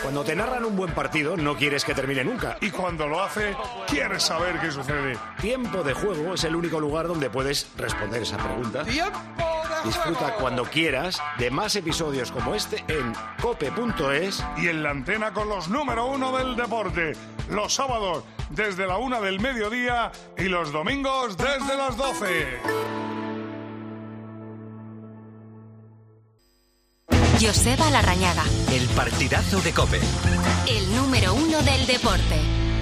Cuando te narran un buen partido, no quieres que termine nunca. Y cuando lo hace, quieres saber qué sucede. Tiempo de Juego es el único lugar donde puedes responder esa pregunta. ¡Tiempo de juego! Disfruta cuando quieras de más episodios como este en cope.es. Y en la antena con los número 1 del deporte. Los sábados desde la 1 del mediodía y los domingos desde las 12. Joseba Larrañaga. El partidazo de COPE. El número 1 del deporte.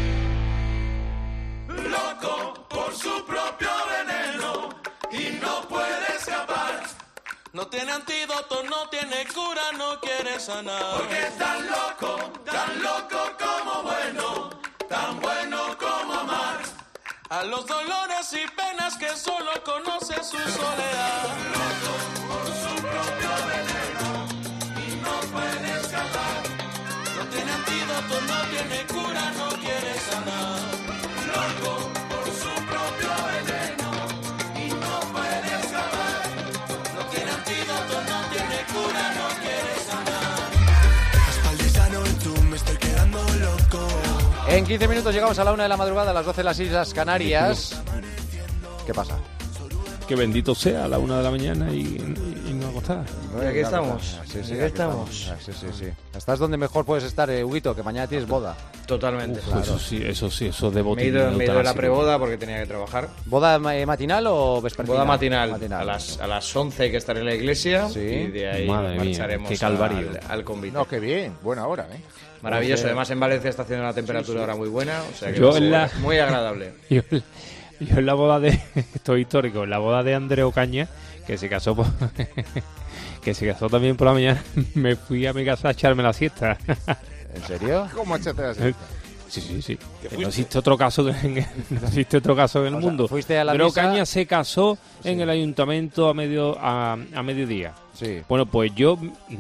Loco por su propio veneno y no puede escapar. No tiene antídoto, no tiene cura, no quiere sanar. Porque es tan loco como bueno, tan bueno como amar. A los dolores y penas que solo conoce su soledad. Loco por su propio veneno y no puede escapar. No tiene antídoto, no tiene cura, no quiere sanar. Loco por su propio veneno y no puede escapar. No tiene antídoto, no tiene cura, no quiere sanar. Espaldizano, tú me estoy quedando loco. En 15 minutos llegamos a la 1 de la madrugada, a las 12 de las Islas Canarias. ¿Qué pasa? Que bendito sea a la 1 de la mañana y no acostar. Aquí estamos. Sí, aquí estamos. Sí. Estás donde mejor puedes estar, Huguito, que mañana tienes boda. Totalmente. Claro. Eso de botín. Me he ido a la preboda porque tenía que trabajar. ¿Boda matinal o vespertina? Boda matinal. A las 11 hay que estar en la iglesia. Sí. Y de ahí marcharemos qué calvario. al convite. No, qué bien. Buena hora, ¿eh? Maravilloso. Además, en Valencia está haciendo una temperatura ahora muy buena. O sea que muy agradable. Yo en la boda de... Esto es histórico. En la boda de Andreu Caña, que se casó que se casó también por la mañana, me fui a mi casa a echarme la siesta. ¿En serio? ¿Cómo echaste la siesta? Sí. Que no existe otro caso en el mundo. ¿Fuiste a la Andreu misa? Caña se casó en el ayuntamiento a mediodía. Sí. Bueno, pues yo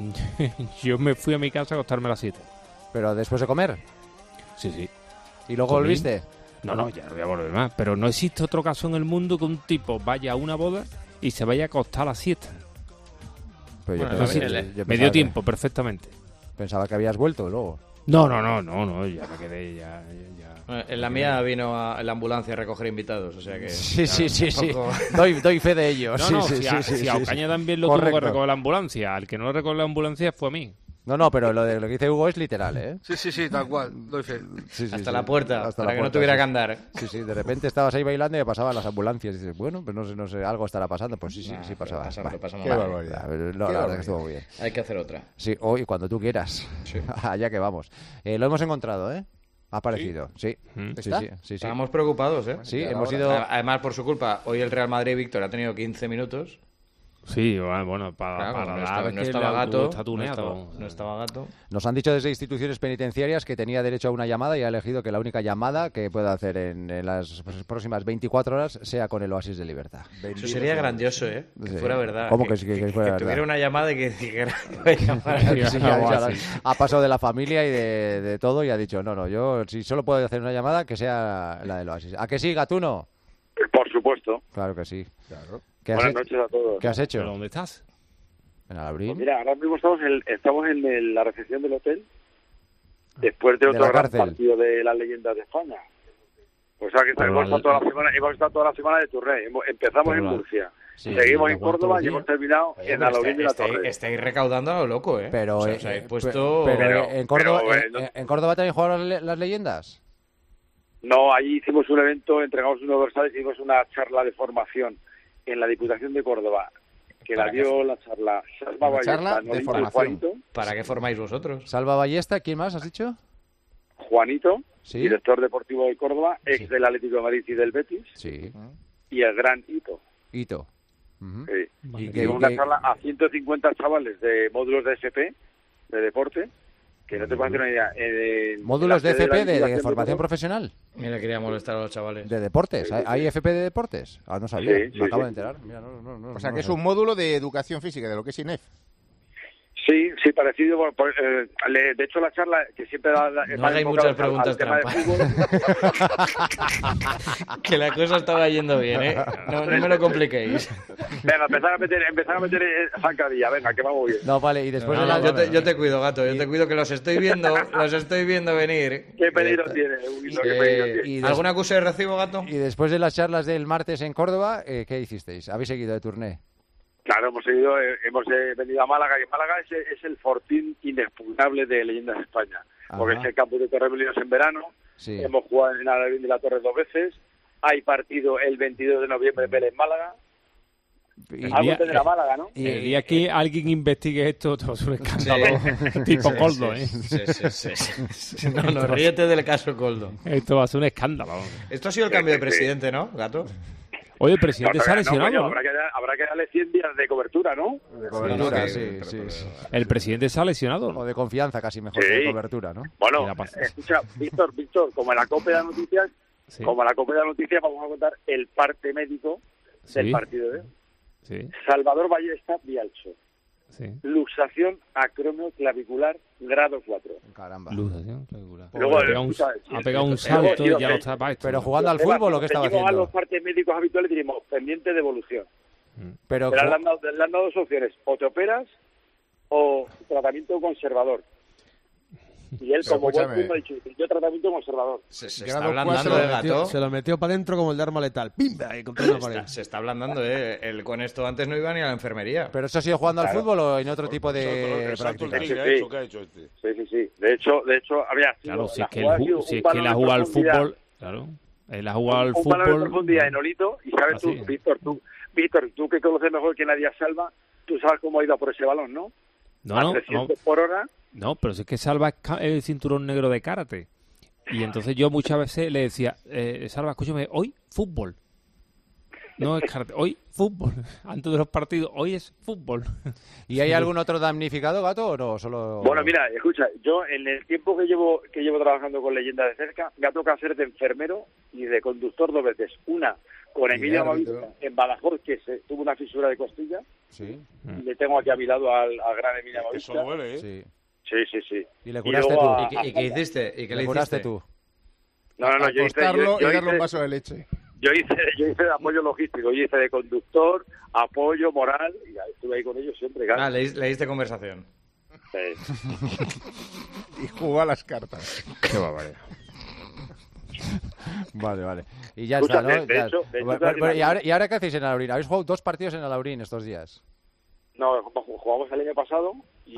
me fui a mi casa a acostarme a las 7. ¿Pero después de comer? Sí. ¿Y luego ¿Comí? volviste? No, ya no voy a volver más. Pero no existe otro caso en el mundo que un tipo vaya a una boda y se vaya a acostar a la siesta. Pero yo me dio tiempo, perfectamente. Pensaba que habías vuelto luego. No, ya me quedé, ya. En la mía vino la ambulancia a recoger invitados, o sea que... Sí. Doy fe de ello. Si a Ocaña también lo tuvo que recoger la ambulancia. Al que no lo recogió la ambulancia fue a mí. No, pero lo que dice Hugo es literal, ¿eh? Sí, tal cual, doy fe. Hasta la puerta, para que no tuviera que andar. Sí, de repente estabas ahí bailando y pasaban las ambulancias. Y dices, bueno, pues no sé, algo estará pasando. Pues sí pasaba. Qué barbaridad. La verdad que estuvo muy bien. Hay que hacer otra. Sí, hoy, cuando tú quieras. Sí. Allá que vamos. Lo hemos encontrado, ¿eh? Ha aparecido, sí. Sí. Estábamos preocados, ¿eh? Sí, hemos ido... Además, por su culpa, hoy el Real Madrid Víctor ha tenido 15 minutos. Sí, bueno, no estaba Gato. No estaba Gato. Nos han dicho desde instituciones penitenciarias que tenía derecho a una llamada y ha elegido que la única llamada que pueda hacer en las próximas 24 horas sea con el Oasis de Libertad. Eso sería grandioso, ¿eh? Que fuera verdad. ¿Cómo que fuera verdad? Que tuviera una llamada y que dijera... Ha pasado de la familia y de todo y ha dicho, no, yo si solo puedo hacer una llamada que sea la del Oasis. ¿A que sí, Gatuno? Por supuesto. Claro que sí. Claro. Buenas noches a todos. ¿Qué has hecho? ¿Pero dónde estás? ¿En Alabrín? Pues mira, ahora mismo estamos en la recepción del hotel después de otro gran partido de las leyendas de España. O sea que hemos estado toda la semana de Tourné. Empezamos en Murcia, seguimos en Córdoba y hemos terminado en Alabrín de la Torre. Estáis recaudando a lo loco, ¿eh? Pero, os habéis puesto... ¿En Córdoba también jugaron las leyendas? No, allí hicimos un evento, entregamos unos dorsales y hicimos una charla de formación en la Diputación de Córdoba, que la dio la charla Salva Ballesta, de formación. ¿Para qué formáis vosotros? Salva Ballesta, ¿quién más has dicho? Juanito, ¿sí? Director deportivo de Córdoba, ex del Atlético de Madrid y del Betis, sí. Y el gran Hito. Uh-huh. Sí. Y que una charla a 150 chavales de módulos de SP, de deporte, que no te puedes hacer una idea. ¿Módulos de FP de formación profesional? Mira, quería molestar a los chavales. ¿De deportes? ¿Hay FP de deportes? No sabía, me acabo de enterar. Mira, o sea, que es un módulo de educación física, de lo que es INEF. Sí, parecido. Bueno, de hecho, la charla que siempre da... No hagáis muchas preguntas trampas. Que la cosa estaba yendo bien, ¿eh? No me lo compliquéis. Venga, empezar a meter zancadilla. Venga, que vamos bien. No, vale, y después... Yo te cuido, gato. Yo te cuido, que los estoy viendo venir. ¿Qué peligro tiene, Huguito? ¿Qué peligro tiene? ¿Algún acuse de recibo, gato? Y después de las charlas del martes en Córdoba, ¿qué hicisteis? ¿Habéis seguido de turné? Claro, hemos venido a Málaga, y Málaga es el fortín inexpugnable de Leyendas de España. Ajá. Porque es el campo de Torremolinos en verano, sí. Hemos jugado en Alaurín de la Torre 2 veces, hay partido el 22 de noviembre en Vélez-Málaga. Algo tendrá Málaga, ¿no? Y aquí alguien investigue esto, todo es un escándalo, sí. Tipo Coldo, ¿eh? Sí. No, ríete del caso Coldo. Esto va a ser un escándalo. Esto ha sido el cambio de presidente, ¿no, gato? Oye, el presidente se ha lesionado, ¿no? Habrá que darle 100 días de cobertura, ¿no? De cobertura, sí. El presidente se ha lesionado. O de confianza, casi mejor, que de cobertura, ¿no? Bueno, escucha, Víctor, como en la Copa de las Noticias, vamos a contar el parte médico del partido de hoy. Sí. Salvador Ballesta Bialcho. Sí. Luxación acromioclavicular grado 4. Caramba. Luxación clavicular. Luego, ha pegado un salto y ya no está para esto. Pero jugando al fútbol, ¿o qué estaba haciendo? A los partes médicos habituales diríamos pendiente de evolución. Pero le han dado dos opciones: o te operas o tratamiento conservador. Y él, como buen fútbol, ha dicho: yo tratamiento conservador. Se está ablandando el gato. Se lo metió para adentro como el de arma letal. ¡Pimba! Y contra una pared. Se está ablandando, Él con esto antes no iba ni a la enfermería. ¿Pero eso ha sido jugando al fútbol o en otro tipo de prácticas? Sí. De hecho, había sido... Claro, si es que él ha jugado al fútbol... Claro, él ha jugado al fútbol... Un balón de profundidad en Olito, y sabes tú, Víctor, tú que conoces mejor que nadie a Salva, tú sabes cómo ha ido por ese balón, ¿no? No. 300 por hora... No, pero es que Salva es el cinturón negro de karate. Y entonces yo muchas veces le decía, Salva, escúchame, hoy fútbol. No es karate, hoy fútbol. Antes de los partidos, hoy es fútbol. ¿Y hay algún otro damnificado, gato, o no? Solo... Bueno, mira, escucha, yo en el tiempo que llevo trabajando con Leyendas de cerca, me ha tocado ser de enfermero y de conductor 2 veces. Una con Emilio Amavista en Badajoz, que tuvo una fisura de costilla. Sí. Y le tengo aquí a mi lado al gran Emilio Amavista. Eso duele, ¿eh? Sí. Sí. ¿Y le curaste tú? ¿Y qué hiciste? ¿Y qué le curaste tú? No, yo hice y darle un vaso de leche. Yo hice de apoyo logístico, yo hice de conductor, apoyo moral, y estuve ahí con ellos siempre. Claro. Le diste conversación. Sí. Y jugó a las cartas. Qué barbaridad. Vale. Y ya está, ¿no? De hecho, ¿Y ahora qué hacéis en Alaurín? ¿Habéis jugado 2 partidos en Alaurín estos días? No, jugamos el año pasado y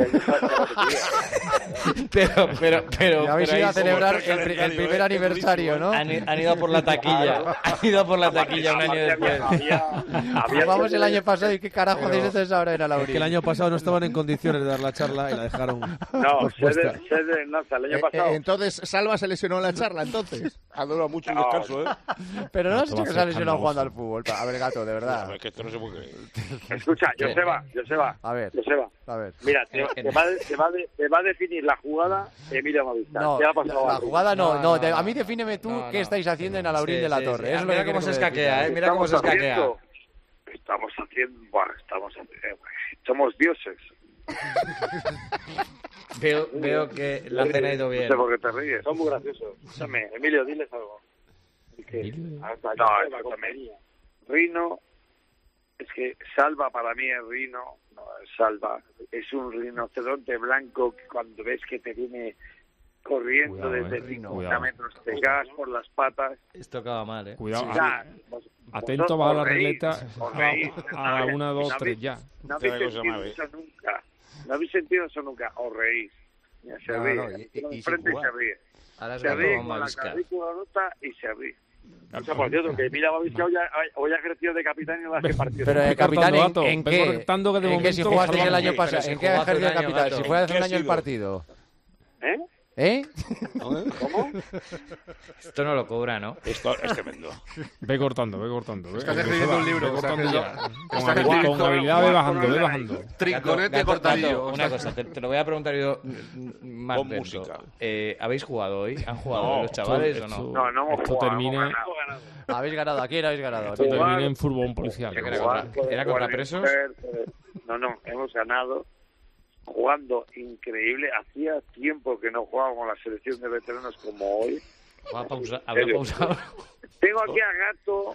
pero habéis ido a celebrar el primer aniversario, ¿no? Han ido por la taquilla. Han ido por la taquilla un año después. Jugamos el año pasado y qué carajo hacéis entonces ahora en Alaurín. Es que el año pasado no estaban en condiciones de dar la charla y la dejaron. No, el año pasado. Entonces, Salva se lesionó en la charla, entonces. Ha durado mucho el descanso, ¿eh? Pero no has dicho que se ha lesionado jugando al fútbol. A ver, gato, de verdad. Es que esto no se puede. Escucha, Joseba. A ver. Mira, te va a definir la jugada Emilio Amavista. No, la jugada no. A mí defíneme tú qué estáis haciendo en Alaurín de la Torre. Sí. Mira cómo se escaquea, Mira cómo se escaquea. Somos dioses. Veo que la cena ha ido bien. No sé por qué te ríes. Son muy graciosos. Escúchame, Emilio, diles algo. Rino... Es que Salva para mí es Rino, Salva es un rinoceronte blanco que cuando ves que te viene corriendo desde 50 metros te cagas por las patas. Esto acaba mal, ¿eh? Cuidado, atento bajo la regleta a 1, 2, 3 ya. No habéis sentido eso nunca, os reís. Se ríe, y se ríe. Se ríe con la clavícula rota y se ríe. O sea, por cierto, que mira, hoy ha ejercido de capitán en las partidos. Pero de capitán, ¿en qué? ¿En qué si jugasteis el año pasado? ¿En qué ha ejercido de capitán? Si fue hace un año el partido. ¿Eh? ¿Cómo? Esto no lo cobra, ¿no? Esto es tremendo. Ve cortando. Estás escribiendo un libro. Con habilidad ve bajando. Trinconete cortadillo. Una cosa, te lo voy a preguntar yo más dentro. ¿Habéis jugado hoy? ¿Han jugado los chavales o no? No hemos jugado. Habéis ganado, aquí habéis ganado. Esto termina en fútbol policial. ¿Era contra presos? No, hemos ganado. jugando increíble. Hacía tiempo que no jugaba con la selección de veteranos como hoy. Voy a pausar. Hablo pausado. Tengo aquí a Gato.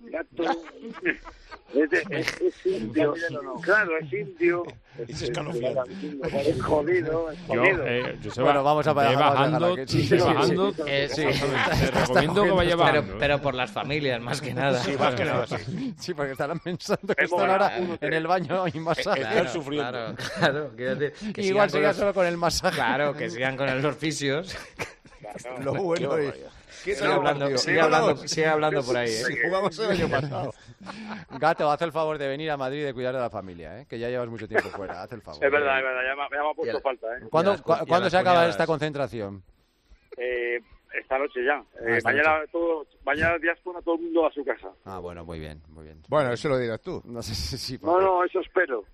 Es indio. Claro, es indio. Es jodido. Bueno, vamos a bajando. Te recomiendo que vaya bajando. Pero por las familias, más que nada. Sí, más que nada, sí. Sí, porque estarán pensando que están ahora en el baño y masaje. Están sufriendo. Claro. Igual sigan solo con el masaje. Claro, que sigan con los fisios. Lo bueno es... Sigue hablando por ahí, ¿eh? Sí, jugamos el año pasado. Gato, haz el favor de venir a Madrid y de cuidar de la familia, ¿eh? Que ya llevas mucho tiempo fuera. Haz el favor. Es verdad, ya me ha puesto falta, ¿eh? ¿Cuándo se acaba esta concentración? Esta noche ya. Mañana diáspora, todo el mundo a su casa. Ah, bueno, muy bien. Bueno, eso lo dirás tú. No sé si... No, eso espero.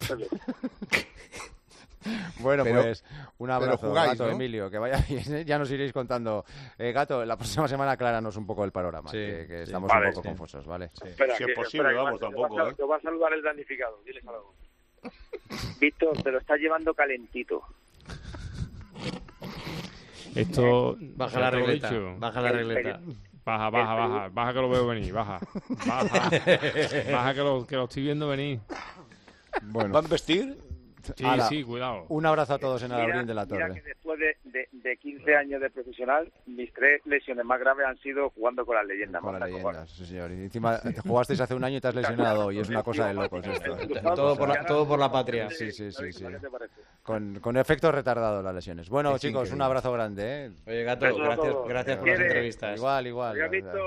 Bueno, pues un abrazo, jugáis, Gato, ¿no? Emilio, que vaya bien, ¿eh? Ya nos iréis contando. Gato, la próxima semana acláranos un poco el panorama, que estamos un poco confusos, ¿vale? Sí. Espera, si es posible, vamos, tampoco. Te va a saludar el damnificado, diles algo. Víctor, te lo está llevando calentito. Esto... Baja la regleta. Baja que lo veo venir, baja que lo estoy viendo venir. Bueno. ¿Van a vestir? Sí, cuidado. Un abrazo a todos en el Abril de la Torre. Mira que después de 15 años de profesional, mis 3 lesiones más graves han sido jugando con las leyendas. Con las leyendas, sí señor. Y encima te jugasteis hace un año y te has lesionado y es una cosa de locos esto. Todo por la patria. Sí. Con efectos retardados las lesiones. Bueno, es chicos, un abrazo grande, ¿eh? Oye, Gato, gracias por las entrevistas. Igual.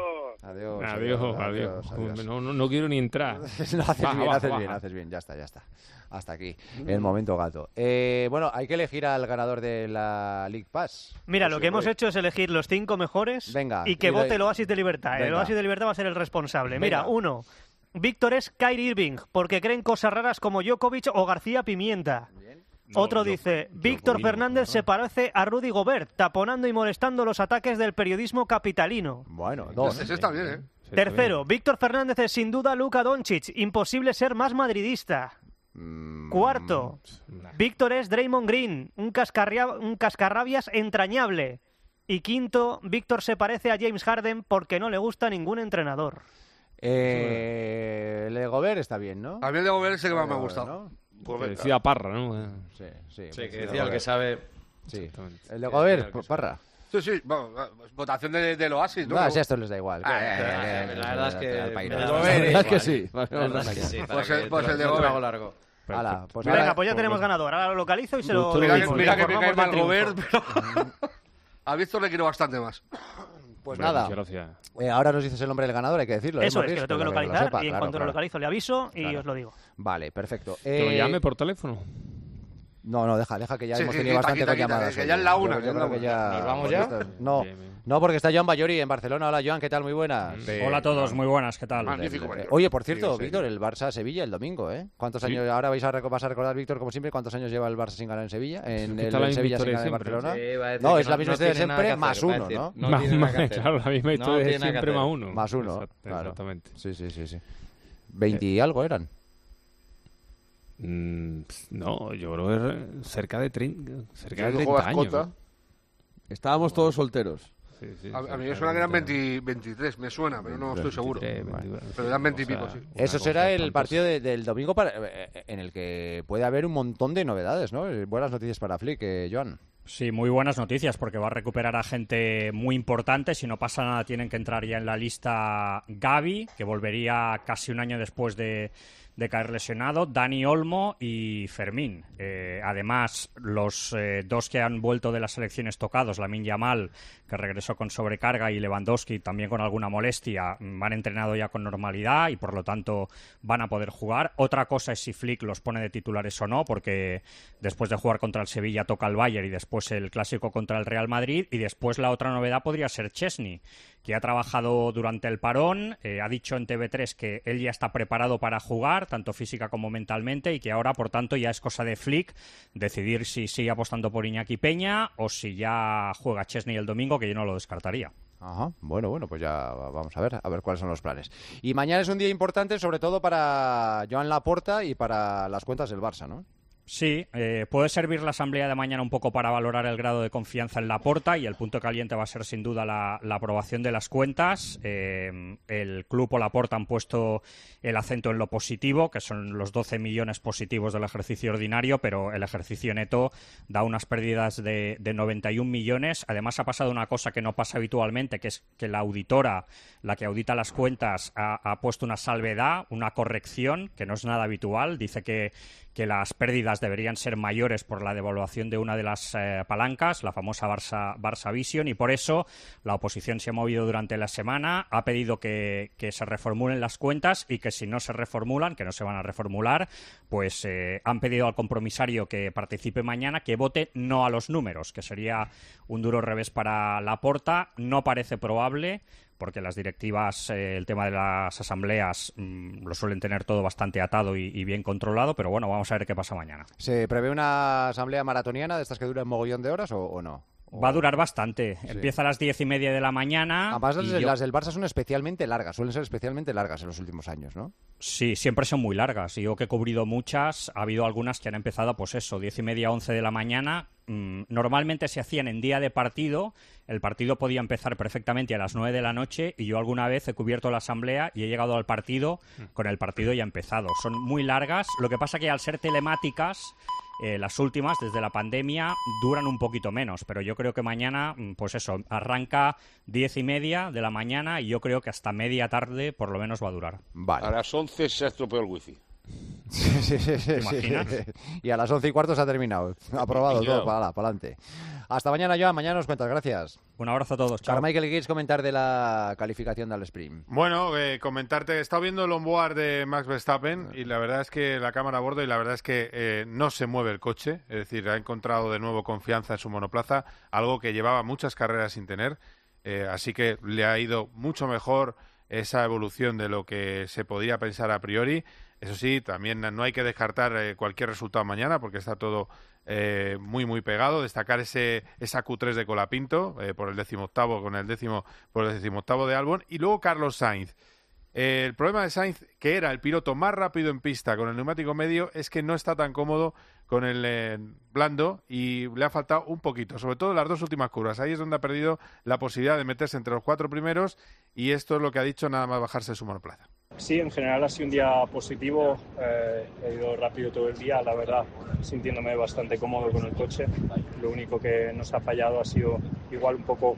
Adiós. No quiero ni entrar. Haces bien, ya está. Hasta aquí el momento Gato. Bueno, hay que elegir al ganador de la League Pass. Mira, lo que hemos hecho es elegir los 5 mejores y que vote el Oasis de Libertad. El Oasis de Libertad va a ser el responsable. Mira, 1. Víctor es Kyrie Irving, porque creen cosas raras como Djokovic o García Pimienta. Otro dice, Víctor Fernández se parece a Rudy Gobert, taponando y molestando los ataques del periodismo capitalino. Bueno, 2. Ese está bien, ¿eh? Tercero, Víctor Fernández es sin duda Luka Doncic, imposible ser más madridista. Cuarto, Víctor es Draymond Green, un cascarrabias entrañable. Y quinto, Víctor se parece a James Harden porque no le gusta ningún entrenador. El de Gobert está bien, ¿no? A mí el de Gobert es el que más me ha gustado. ¿No? Pues que decía Parra, ¿no? Sí, que decía el que sabe. Sí. El de Gobert, Parra. Sí, bueno, votación del Oasis, ¿no? Si a esto les da igual. La verdad es que... La verdad es que sí. Pues el de Gobert. Largo. Venga, pues ya tenemos ganador. Ahora lo localizo y se lo... Mira que me cae mal Gobert, pero... A Víctor le quiero bastante más. Pues nada, ahora nos dices el nombre del ganador, hay que decirlo. Eso es, que lo tengo que localizar y en cuanto lo localizo le aviso y os lo digo. Vale, perfecto. ¿Que lo llame por teléfono? No, deja que ya hemos tenido bastante con llamadas. Que ya es la una. ¿Nos vamos ya? No, porque está Joan Bayori en Barcelona. Hola, Joan, ¿qué tal? Muy buenas. Hola a todos, muy buenas, ¿qué tal? Magnífico. Oye, por cierto, Víctor, el Barça-Sevilla el domingo, ¿eh? ¿Cuántos años? Ahora vas a recordar, Víctor, como siempre, ¿cuántos años lleva el Barça sin ganar en Sevilla? En Sevilla sin ganar en Barcelona. No, es la misma historia de siempre, más uno, ¿no? Claro, la misma historia de siempre, más uno. Más uno, exactamente. Sí. 20 y algo eran. No, yo creo que cerca de 30 años. Estábamos todos solteros. Sí, a mí me suena que eran 23, me suena, pero no estoy seguro. Pero eran 20 y pico, sí. Eso será el partido del domingo en el que puede haber un montón de novedades, ¿no? Buenas noticias para Flick, Joan. Sí, muy buenas noticias, porque va a recuperar a gente muy importante. Si no pasa nada, tienen que entrar ya en la lista Gavi, que volvería casi un año después de caer lesionado, Dani Olmo y Fermín. Además, los dos que han vuelto de las selecciones tocados, Lamine Yamal, que regresó con sobrecarga, y Lewandowski, también con alguna molestia, han entrenado ya con normalidad y por lo tanto van a poder jugar. Otra cosa es si Flick los pone de titulares o no, porque después de jugar contra el Sevilla toca el Bayern y después el clásico contra el Real Madrid, y después la otra novedad podría ser Chesney, que ha trabajado durante el parón, ha dicho en TV3 que él ya está preparado para jugar, tanto física como mentalmente, y que ahora, por tanto, ya es cosa de Flick decidir si sigue apostando por Iñaki Peña o si ya juega Chesney el domingo, que yo no lo descartaría. Ajá, bueno, pues ya vamos a ver cuáles son los planes. Y mañana es un día importante, sobre todo para Joan Laporta y para las cuentas del Barça, ¿no? Sí, puede servir la asamblea de mañana un poco para valorar el grado de confianza en Laporta, y el punto caliente va a ser sin duda la aprobación de las cuentas. El club o Laporta han puesto el acento en lo positivo, que son los 12 millones positivos del ejercicio ordinario, pero el ejercicio neto da unas pérdidas de 91 millones. Además ha pasado una cosa que no pasa habitualmente, que es que la auditora, la que audita las cuentas, ha puesto una salvedad, una corrección, que no es nada habitual. Dice que las pérdidas deberían ser mayores por la devaluación de una de las palancas, la famosa Barça Vision, y por eso la oposición se ha movido durante la semana, ha pedido que se reformulen las cuentas, y que si no se reformulan, que no se van a reformular, pues han pedido al compromisario que participe mañana, que vote no a los números, que sería un duro revés para Laporta. No parece probable, porque las directivas, el tema de las asambleas, lo suelen tener todo bastante atado y bien controlado, pero bueno, vamos a ver qué pasa mañana. ¿Se prevé una asamblea maratoniana de estas que duran un mogollón de horas o no? Va a durar bastante. Sí. Empieza a las 10:30 de la mañana. Además, las del Barça son especialmente largas, suelen ser especialmente largas en los últimos años, ¿no? Sí, siempre son muy largas. Yo que he cubrido muchas, ha habido algunas que han empezado, pues eso, 10:30, 11 de la mañana. Normalmente se hacían en día de partido. El partido podía empezar perfectamente a las 9 de la noche, y yo alguna vez he cubierto la asamblea y he llegado al partido con el partido ya empezado. Son muy largas. Lo que pasa que al ser telemáticas, las últimas, desde la pandemia, duran un poquito menos, pero yo creo que mañana, pues eso, arranca 10:30 de la mañana, y yo creo que hasta media tarde por lo menos va a durar. Vale. A las 11 se ha estropeado el wifi. Sí. Y a las 11:15 se ha terminado. Aprobado todo, para adelante. Hasta mañana, Joan. Mañana nos cuentas. Gracias. Un abrazo a todos. Chao. Carmichael, ¿qué quieres comentar de la calificación del sprint? Bueno, comentarte, he estado viendo el onboard de Max Verstappen, y la verdad es que la cámara a bordo, y la verdad es que no se mueve el coche. Es decir, ha encontrado de nuevo confianza en su monoplaza, algo que llevaba muchas carreras sin tener. Así que le ha ido mucho mejor esa evolución de lo que se podía pensar a priori. Eso sí, también no hay que descartar cualquier resultado mañana, porque está todo muy, muy pegado. Destacar esa Q3 de Colapinto por el 18º, con el 18º de Albon. Y luego Carlos Sainz. El problema de Sainz, que era el piloto más rápido en pista con el neumático medio, es que no está tan cómodo con el blando, y le ha faltado un poquito, sobre todo en las dos últimas curvas. Ahí es donde ha perdido la posibilidad de meterse entre los 4 primeros, y esto es lo que ha dicho nada más bajarse de su monoplaza. Sí, en general ha sido un día positivo, he ido rápido todo el día, la verdad, sintiéndome bastante cómodo con el coche. Lo único que nos ha fallado ha sido igual un poco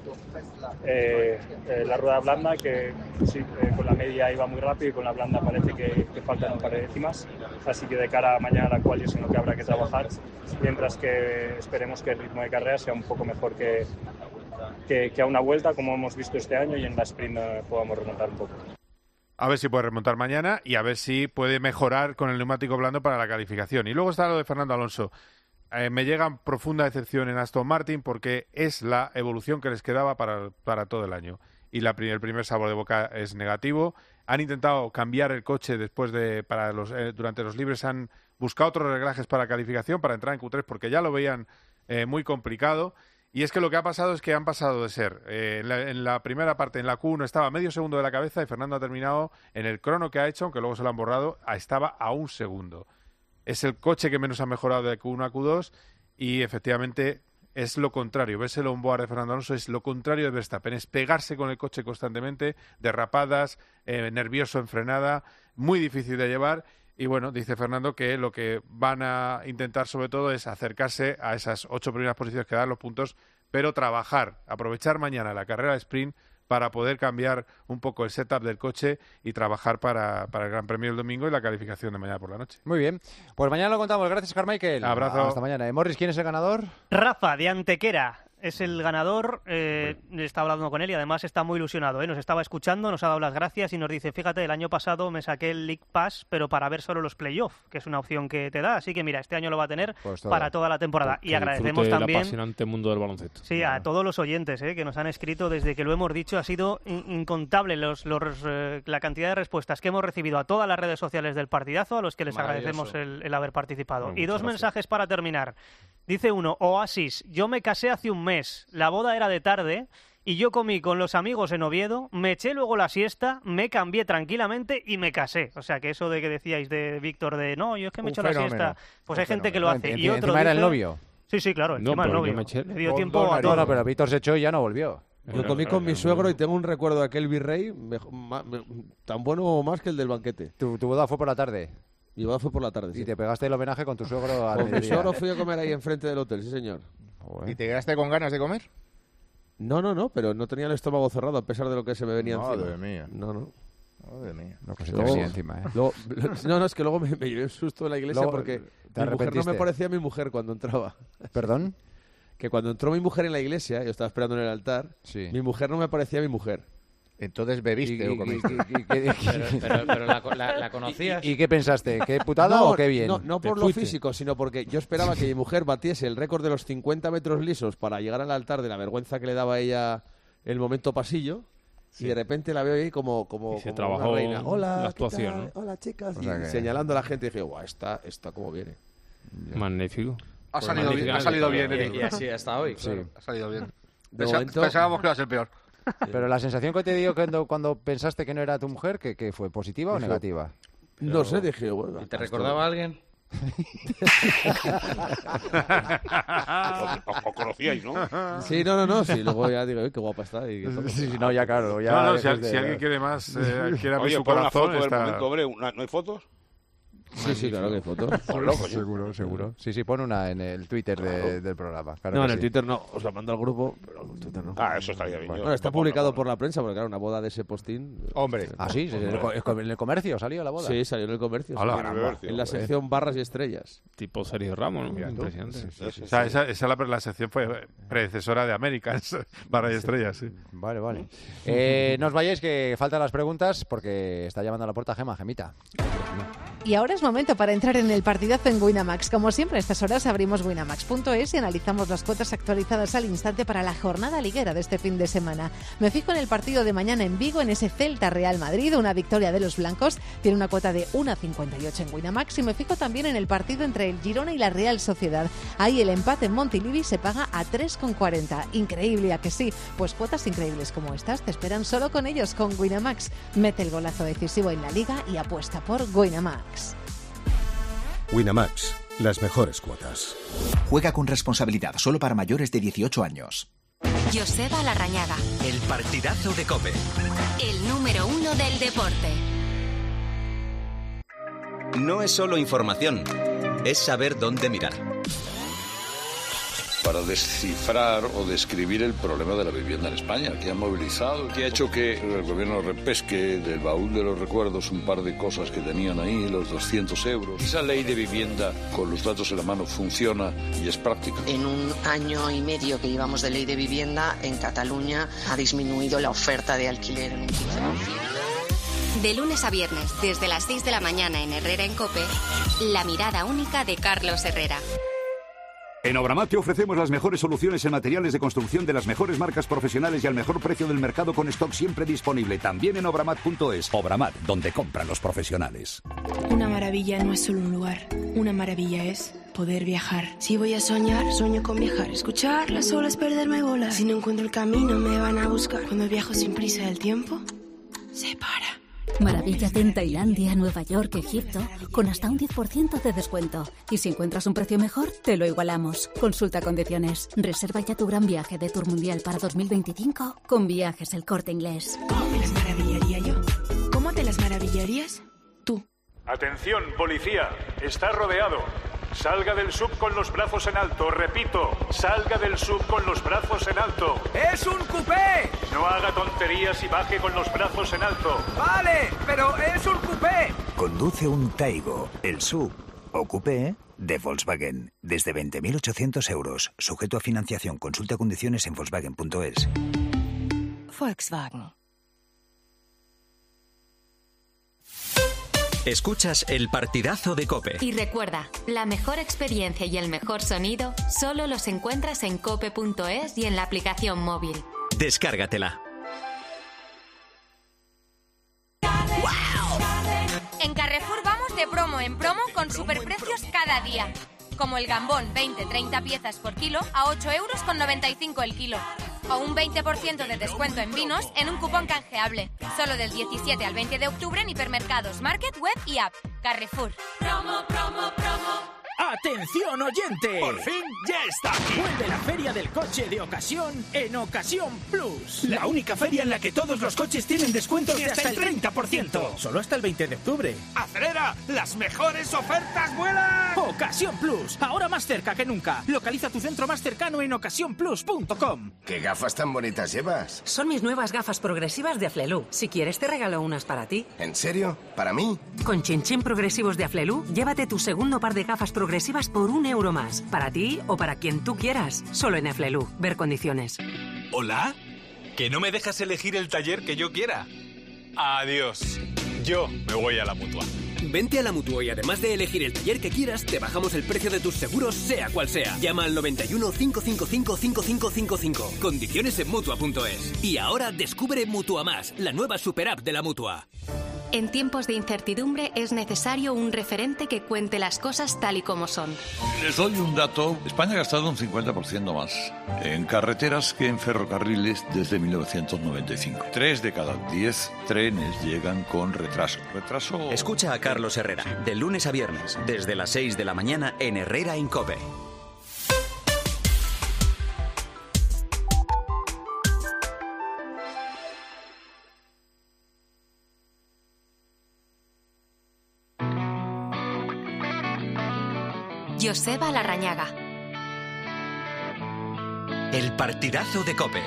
la rueda blanda, que sí, con la media iba muy rápido, y con la blanda parece que faltan un par de décimas, así que de cara a mañana la cual es en lo que habrá que trabajar, mientras que esperemos que el ritmo de carrera sea un poco mejor que a una vuelta, como hemos visto este año, y en la sprint podamos remontar un poco. A ver si puede remontar mañana, y a ver si puede mejorar con el neumático blando para la calificación. Y luego está lo de Fernando Alonso. Me llega profunda decepción en Aston Martin, porque es la evolución que les quedaba para todo el año. Y el primer sabor de boca es negativo. Han intentado cambiar el coche durante los libres, han buscado otros reglajes para calificación, para entrar en Q3, porque ya lo veían muy complicado. Y es que lo que ha pasado es que han pasado de ser, en la primera parte, en la Q1, estaba medio segundo de la cabeza, y Fernando ha terminado en el crono que ha hecho, aunque luego se lo han borrado, estaba a 1 segundo. Es el coche que menos ha mejorado de Q1 a Q2, y efectivamente es lo contrario. Ves el onboard de Fernando Alonso, es lo contrario de Verstappen, es pegarse con el coche constantemente, derrapadas, nervioso en frenada, muy difícil de llevar. Y bueno, dice Fernando que lo que van a intentar sobre todo es acercarse a esas 8 primeras posiciones que dan los puntos, pero aprovechar mañana la carrera de sprint para poder cambiar un poco el setup del coche y trabajar para el Gran Premio del domingo y la calificación de mañana por la noche. Muy bien, pues mañana lo contamos. Gracias, Carmichael. Abrazo. Hasta mañana. Morris, ¿quién es el ganador? Rafa, de Antequera. Es el ganador, estaba hablando con él y además está muy ilusionado, nos estaba escuchando, nos ha dado las gracias y nos dice, fíjate, el año pasado me saqué el League Pass, pero para ver solo los playoffs, que es una opción que te da, así que mira, este año lo va a tener para toda la temporada. Y agradecemos también el apasionante mundo del baloncesto. Sí, a todos los oyentes que nos han escrito desde que lo hemos dicho, ha sido incontable la cantidad de respuestas que hemos recibido a todas las redes sociales del partidazo, a los que les agradecemos el haber participado. Y dos mensajes para terminar. Dice uno, Oasis, yo me casé hace un mes, la boda era de tarde y yo comí con los amigos en Oviedo, me eché luego la siesta, me cambié tranquilamente y me casé. O sea, que eso de que decíais de Víctor de no, yo es que me echo la siesta, pues hay gente que lo hace. Y otro ¿Encima era el novio? Sí, claro, encima el novio. Le dio tiempo a todo. No, pero Víctor se echó y ya no volvió. Yo comí con mi suegro y tengo un recuerdo de aquel virrey tan bueno o más que el del banquete. ¿Tu boda fue por la tarde? Mi boda fue por la tarde, sí. ¿Y te pegaste el homenaje con tu suegro al mediodía? Con mi suegro fui a comer ahí enfrente del hotel, sí señor. ¿Y te quedaste con ganas de comer? No, pero no tenía el estómago cerrado a pesar de lo que se me venía encima. Madre mía. No. Madre mía. Lo que se te venía encima, ¿eh? No, es que luego me llevé un susto en la iglesia porque mi mujer no me parecía mi mujer cuando entraba. ¿Perdón? Que cuando entró mi mujer en la iglesia, yo estaba esperando en el altar, mi mujer no me parecía mi mujer. Entonces bebiste o comiste. Pero la conocías. ¿Y qué pensaste? ¿Qué putada o qué bien? No por lo físico, sino porque yo esperaba que mi mujer batiese el récord de los 50 metros lisos para llegar al altar de la vergüenza que le daba a ella el momento pasillo. Sí. Y de repente la veo ahí como se trabajó una reina. Hola, la actuación, ¿no? Hola, chicas. Y señalando a la gente, y dije, guau, esta como viene. Magnífico. Ha salido bien, Eric. Y así hasta hoy. Sí. Ha salido bien. Momento... Pensábamos que iba a ser peor. Pero la sensación que te dio cuando pensaste que no era tu mujer, ¿que fue positiva o negativa? No sé, dije, bueno. ¿Te recordaba a alguien? Os conocíais, ¿no? Sí, no. Sí, luego ya digo, qué guapa está. Y sí, no, ya claro. Ya si alguien quiere más, quiere abrir su corazón. Oye, una foto del momento, hombre. ¿No hay fotos? Sí, claro que hay fotos. Seguro. Sí, pon una en el Twitter del programa. Claro no, en el Twitter no. Os la mando al grupo, pero en Twitter no. Eso estaría bien. Bueno, está publicado por la prensa, porque claro, una boda de ese postín... Hombre. Sí, en el comercio salió la boda. Sí, salió en el comercio. En la sección barras y estrellas. Tipo Sergio Ramos, ¿no? Impresionante. O sea, la sección fue predecesora de Américas, barras y estrellas, sí. Vale. No os vayáis, que faltan las preguntas, porque está llamando a la puerta Gemita. Y ahora es momento para entrar en el partidazo en Winamax. Como siempre, a estas horas abrimos winamax.es y analizamos las cuotas actualizadas al instante para la jornada liguera de este fin de semana. Me fijo en el partido de mañana en Vigo, en ese Celta-Real Madrid, una victoria de los blancos. Tiene una cuota de 1,58 en Winamax. Y me fijo también en el partido entre el Girona y la Real Sociedad. Ahí el empate en Montilivi se paga a 3,40. Increíble, ¿a que sí? Pues cuotas increíbles como estas te esperan solo con ellos, con Winamax. Mete el golazo decisivo en la liga y apuesta por Winamax. Winamax, las mejores cuotas. Juega con responsabilidad, solo para mayores de 18 años. Joseba Larrañaga. El partidazo de COPE. El número 1 del deporte. No es solo información, es saber dónde mirar. Para descifrar o describir el problema de la vivienda en España, que ha movilizado, que ha hecho que el gobierno repesque del baúl de los recuerdos un par de cosas que tenían ahí, los 200 euros. Esa ley de vivienda, con los datos en la mano, funciona y es práctica. En un año y medio que llevamos de ley de vivienda, en Cataluña ha disminuido la oferta de alquiler en un 15%. De lunes a viernes, desde las 6 de la mañana en Herrera en COPE, la mirada única de Carlos Herrera. En Obramat te ofrecemos las mejores soluciones en materiales de construcción de las mejores marcas profesionales y al mejor precio del mercado, con stock siempre disponible. También en obramat.es. Obramat, donde compran los profesionales. Una maravilla no es solo un lugar. Una maravilla es poder viajar. Si voy a soñar, sueño con viajar. Escuchar las olas, perderme bolas. Si no encuentro el camino, me van a buscar. Cuando viajo sin prisa, el tiempo se para. Maravíllate en Tailandia, Nueva York, Egipto, con hasta un 10% de descuento. Y si encuentras un precio mejor, te lo igualamos. Consulta condiciones. Reserva ya tu gran viaje de Tour Mundial para 2025 con Viajes El Corte Inglés. ¿Cómo me las maravillaría yo? ¿Cómo te las maravillarías tú? Atención, policía. Está rodeado. Salga del sub con los brazos en alto. Repito, salga del sub con los brazos en alto. ¡Es un coupé! No haga tonterías y baje con los brazos en alto. Vale, pero es un coupé. Conduce un Taigo, el sub o coupé de Volkswagen. Desde 20.800 euros. Sujeto a financiación. Consulta condiciones en Volkswagen.es. Volkswagen. Escuchas el partidazo de COPE. Y recuerda, la mejor experiencia y el mejor sonido solo los encuentras en cope.es y en la aplicación móvil. Descárgatela. En Carrefour vamos de promo en promo con superprecios cada día. Como el gambón 20-30 piezas por kilo a 8,95 € el kilo. o un 20% de descuento en vinos en un cupón canjeable. Solo del 17 al 20 de octubre en hipermercados, market, web y app. Carrefour. Promo, promo, promo. ¡Atención, oyente! ¡Por fin ya está aquí! Vuelve la Feria del Coche de Ocasión en Ocasión Plus. La única feria en la que todos los coches tienen descuentos de hasta el 30%. Solo hasta el 20 de octubre. ¡Acelera! ¡Las mejores ofertas vuelan! Ocasión Plus, ahora más cerca que nunca. Localiza tu centro más cercano en ocasiónplus.com. ¿Qué gafas tan bonitas llevas? Son mis nuevas gafas progresivas de Aflelu. Si quieres te regalo unas para ti. ¿En serio? ¿Para mí? Con Chin progresivos de Aflelu, llévate tu segundo par de gafas progresivas por €1 más. Para ti o para quien tú quieras. Solo en Aflelu. Ver condiciones. ¿Hola? ¿Que no me dejas elegir el taller que yo quiera? Adiós. Yo me voy a la Mutua. Vente a la Mutua y además de elegir el taller que quieras, te bajamos el precio de tus seguros, sea cual sea. Llama al 91 555 5555. Condiciones en Mutua.es. Y ahora descubre Mutua Más, la nueva super app de la Mutua. En tiempos de incertidumbre es necesario un referente que cuente las cosas tal y como son. Les doy un dato. España ha gastado un 50% más en carreteras que en ferrocarriles desde 1995. 3 de cada 10 trenes llegan con retraso. Escucha a Carlos Herrera, de lunes a viernes, desde las 6 de la mañana en Herrera en COPE. Joseba Larrañaga. El partidazo de COPE.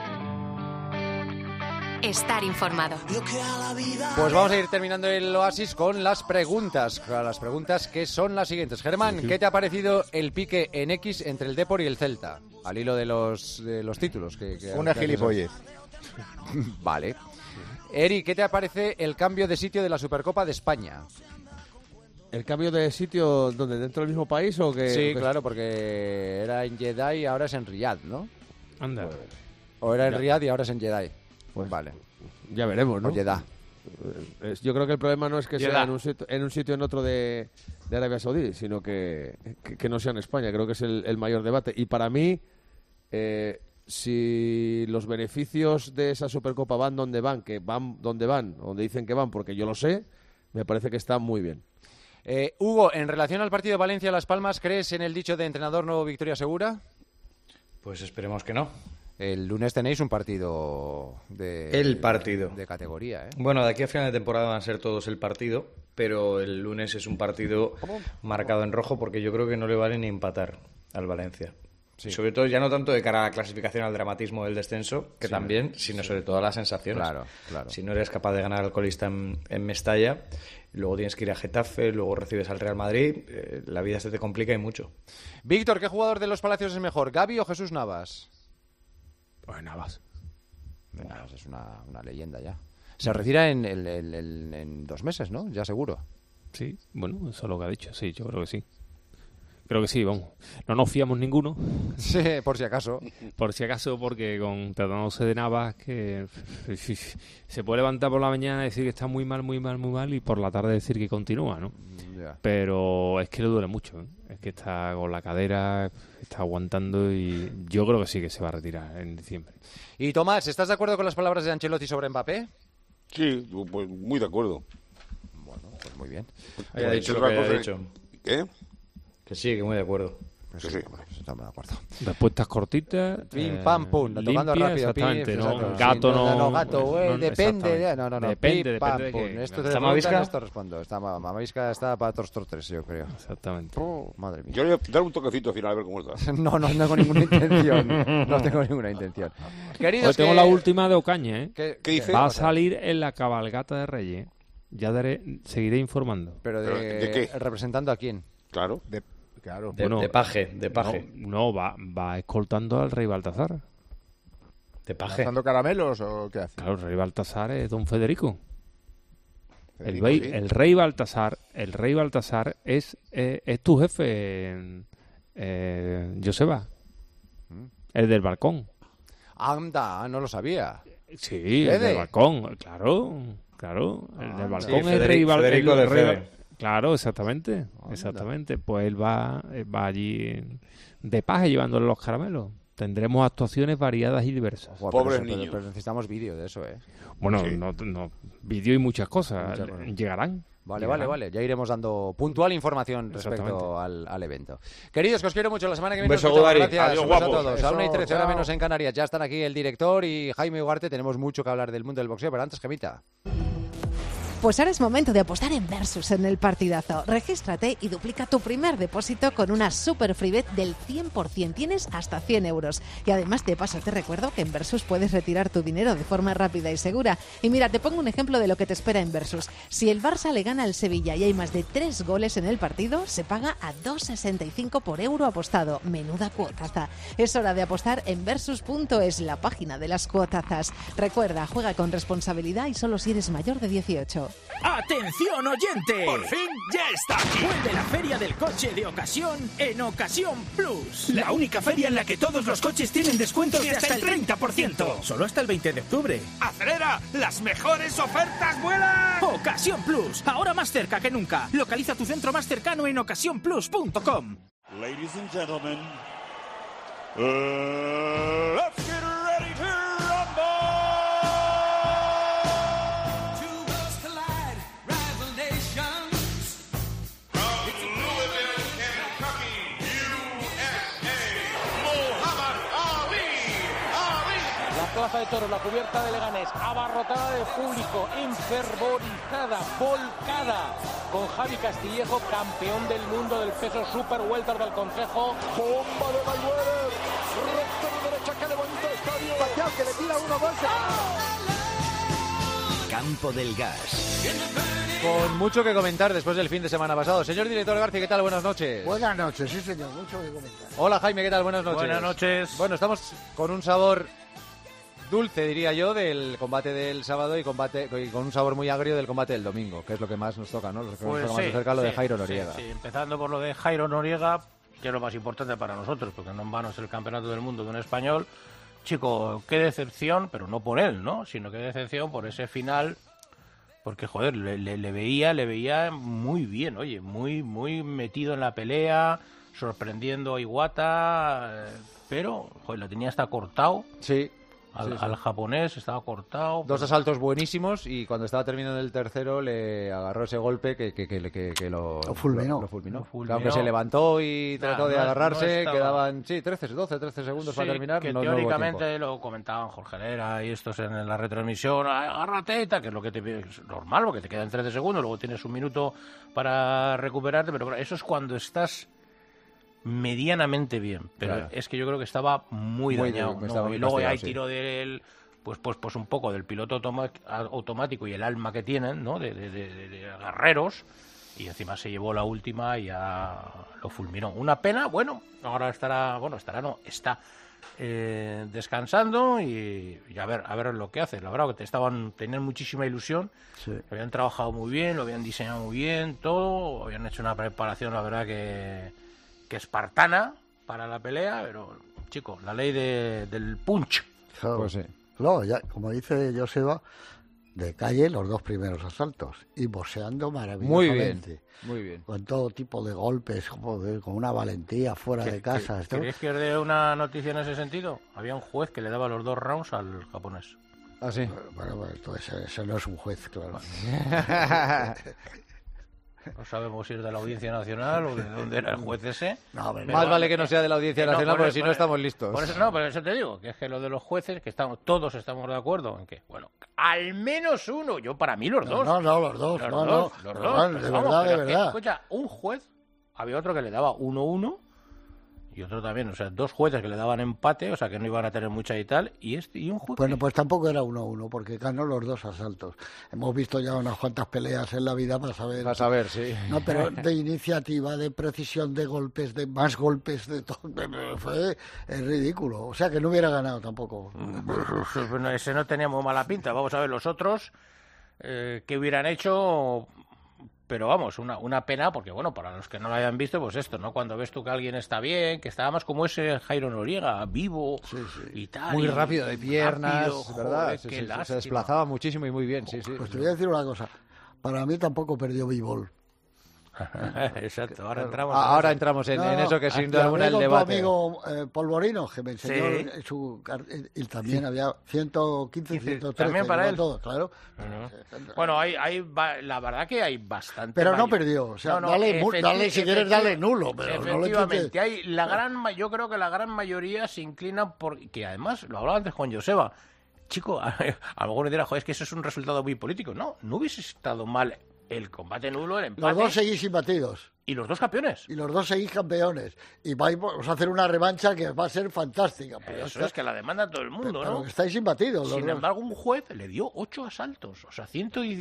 Estar informado. Pues vamos a ir terminando el oasis con las preguntas. Las preguntas que son las siguientes. Germán, ¿qué te ha parecido el pique en X entre el Depor y el Celta? Al hilo de los títulos. Una gilipollez. Vale. Eri, ¿qué te parece el cambio de sitio de la Supercopa de España? ¿El cambio de sitio donde dentro del mismo país o que...? Sí, claro, porque era en Jeddah y ahora es en Riyadh, ¿no? Anda. O era en Riyadh y ahora es en Jeddah. Pues vale. Ya veremos, ¿no? O Jeddah. Yo creo que el problema no es que sea en un sitio en otro de Arabia Saudí, sino que no sea en España. Creo que es el mayor debate. Y para mí, si los beneficios de esa Supercopa van donde donde dicen que van, porque yo lo sé, me parece que está muy bien. Hugo, en relación al partido de Valencia-Las Palmas, ¿crees en el dicho de entrenador no victoria segura? Pues esperemos que no. El lunes tenéis un partido de categoría, ¿eh? Bueno, de aquí a final de temporada van a ser todos el partido, pero el lunes es un partido marcado en rojo porque yo creo que no le vale ni empatar al Valencia. Sí. Sobre todo ya no tanto de cara a la clasificación, al dramatismo del descenso, que también, sino sobre todo a las sensaciones. Claro. Si no eres capaz de ganar al colista en Mestalla, luego tienes que ir a Getafe, luego recibes al Real Madrid, la vida se te complica y mucho. Víctor, ¿qué jugador de los Palacios es mejor, Gavi o Jesús Navas? Pues Navas. Navas es una leyenda ya. Se retira en 2 meses, ¿no? Ya seguro. Sí, bueno, eso es lo que ha dicho. Sí, yo creo que sí. Creo que sí, vamos. No nos fiamos ninguno. Sí, por si acaso. Por si acaso, porque tratándose de Navas, que se puede levantar por la mañana y decir que está muy mal, y por la tarde decir que continúa, ¿no? Yeah. Pero es que le duele mucho, ¿eh? Es que está con la cadera, está aguantando y yo creo que sí que se va a retirar en diciembre. Y Tomás, ¿estás de acuerdo con las palabras de Ancelotti sobre Mbappé? Sí, pues muy de acuerdo. Bueno, pues muy bien. Haya dicho lo que haya dicho. ¿Qué? Que sí, que muy de acuerdo. Sí, estamos de acuerdo. Respuestas cortitas. Pim, pam, pum. Tocando rápido. Exactamente, ¿no? Gato no. Gato, güey. Depende. No. Depende pam, de pum. que... Esto te preguntan, esto respondo. Mamavisca está para todos los 3, yo creo. Exactamente. Madre mía. Yo le voy a dar un toquecito al final a ver cómo está. No tengo ninguna intención. No tengo ninguna intención. Queridos, tengo la última de Ocaña, ¿eh? ¿Qué dice? Va a salir en la cabalgata de Reyes. Ya seguiré informando. ¿Pero de qué? ¿Representando a quién? Claro. Claro. De paje. No, va escoltando al rey Baltasar. ¿De paje? ¿Gastando caramelos o qué hace? Claro, el rey Baltasar es don Federico. El rey Baltasar es tu jefe, Joseba. El del balcón. Anda, no lo sabía. Sí, el del balcón, claro. El del balcón es el rey Federico de Fede. Claro, exactamente. Pues él va allí de paje llevándole los caramelos. Tendremos actuaciones variadas y diversas. Pobres pero niños. pero necesitamos vídeo de eso, ¿eh? Bueno, Sí. no, vídeo y muchas cosas. Llegarán. Vale. Ya iremos dando puntual información respecto al evento. Queridos, que os quiero mucho. La semana que viene Un beso, nos escuchamos. Gudari. Gracias. Adiós, Un beso a guapos. todos. A 1:13 hora Chao. menos en Canarias. Ya están aquí el director y Jaime Ugarte. Tenemos mucho que hablar del mundo del boxeo, pero antes, Gemita. Pues ahora es momento de apostar en Versus en el partidazo. Regístrate y duplica tu primer depósito con una super free bet del 100%. Tienes hasta 100 euros. Y además, de paso, te recuerdo que en Versus puedes retirar tu dinero de forma rápida y segura. Y mira, te pongo un ejemplo de lo que te espera en Versus. Si el Barça le gana al Sevilla y hay más de 3 goles en el partido, se paga a 2,65 por euro apostado. Menuda cuotaza. Es hora de apostar en Versus.es, la página de las cuotazas. Recuerda, juega con responsabilidad y solo si eres mayor de 18. ¡Atención, oyente! ¡Por fin ya está aquí! Vuelve la Feria del Coche de Ocasión en Ocasión Plus. La única feria en la que todos los coches tienen descuentos de hasta el 30%. Solo hasta el 20 de octubre. ¡Acelera! ¡Las mejores ofertas vuelan! Ocasión Plus, ahora más cerca que nunca. Localiza tu centro más cercano en ocasiónplus.com. Ladies and gentlemen, let's get ready to rumble! Two worlds collide, rival nations. From Louisville, Kentucky, USA, Muhammad Ali. La plaza de toros, la cubierta de Leganés, abarrotada de público, enfervorizada, volcada, con Javi Castillejo, campeón del mundo del peso super welter del Consejo. ¡Bomba de Mayweather! ¡Recto de derecha, que le bonito estadio! ¡Pateado, que le tira uno más! Campo del Gas. Con mucho que comentar después del fin de semana pasado. Señor director García, ¿qué tal? Buenas noches. Buenas noches, sí señor, mucho que comentar. Hola Jaime, ¿qué tal? Buenas noches. Buenas noches. Bueno, estamos con un sabor dulce, diría yo, del combate del sábado y con un sabor muy agrio del combate del domingo, que es lo que más nos toca, ¿no? Lo que nos toca más de cerca, lo de Jairo Noriega. Sí, empezando por lo de Jairo Noriega, que es lo más importante para nosotros, porque no en vano es el campeonato del mundo de un español. Chico, qué decepción, pero no por él, ¿no? Sino qué decepción por ese final, porque, joder, le veía muy bien, oye, muy metido en la pelea, sorprendiendo a Iwata, pero, joder, lo tenía hasta cortado. Sí. Al japonés estaba cortado. Dos asaltos buenísimos y cuando estaba terminando el tercero le agarró ese golpe que lo fulminó. Lo fulminó. Aunque se levantó y trató de agarrarse, quedaban 13 segundos para terminar. Que teóricamente lo comentaban Jorge Herrera y estos en la retransmisión, agárrate y tal, que es lo que es normal, porque te quedan 13 segundos, luego tienes un minuto para recuperarte, pero eso es cuando estás medianamente bien, pero claro, es que yo creo que estaba muy dañado, ¿no? Y luego hay tiro de él, pues un poco del piloto automático y el alma que tienen, ¿no? De guerreros, y encima se llevó la última y ya lo fulminó. Una pena, bueno, ahora está descansando y a ver lo que hace. La verdad que tenían muchísima ilusión, sí. Lo habían trabajado muy bien, lo habían diseñado muy bien, todo, habían hecho una preparación, la verdad que espartana para la pelea, pero, chico, la ley del punch. Claro. Pues sí. No, ya, como dice Joseba, de calle los dos primeros asaltos y boxeando maravillosamente. Muy bien. Con todo tipo de golpes, joder, con una valentía fuera de casa. ¿Queréis que os dé una noticia en ese sentido? Había un juez que le daba los 2 rounds al japonés. ¿Ah, sí? Bueno, eso no es un juez, claro. No sabemos si es de la Audiencia Nacional o de dónde era el juez ese. No, más vale que no sea de la Audiencia Nacional, porque si no estamos listos. Por eso te digo, que es que lo de los jueces, que todos estamos de acuerdo en que, bueno, al menos uno, yo para mí los dos. No, los dos. De verdad. Escucha, un juez, había otro que le daba 1-1 y otro también, o sea, 2 jueces que le daban empate, o sea, que no iban a tener mucha y tal, y un juez... Bueno, pues tampoco era 1-1, porque ganó los 2 asaltos. Hemos visto ya unas cuantas peleas en la vida para saber... Para saber, sí. No, pero de iniciativa, de precisión, de golpes, de más golpes, de todo, fue ridículo. O sea, que no hubiera ganado tampoco. Bueno, ese no tenía muy mala pinta. Vamos a ver los otros que hubieran hecho... Pero vamos, una pena, porque bueno, para los que no lo hayan visto, pues esto, ¿no? Cuando ves tú que alguien está bien, que estaba más como ese Jairo Noriega, vivo y tal. Muy rápido de piernas, rápido, ¿verdad? Joder, se desplazaba muchísimo y muy bien, sí. Pues te voy a decir una cosa, para mí tampoco perdió Bivol. Exacto, ahora entramos en eso que sin duda alguna el debate. Tu amigo Polvorino, que me enseñó y también había 115, 113. También para él. Todo, claro. Bueno, la verdad que hay bastante. Pero no perdió. O sea, dale, si quieres, dale nulo. Pero efectivamente, yo creo que la gran mayoría se inclina por. Que además, lo hablaba antes con Joseba. Chico, a lo mejor me dirá, joder, es que eso es un resultado muy político. No hubiese estado mal el combate nulo, el empate. Los dos seguís imbatidos. Y los dos campeones. Y los dos seguís campeones. Y vamos a hacer una revancha que va a ser fantástica. Eso es que la demanda todo el mundo, pero ¿no? Estáis imbatidos. Sin embargo, un juez le dio 8 asaltos. O sea,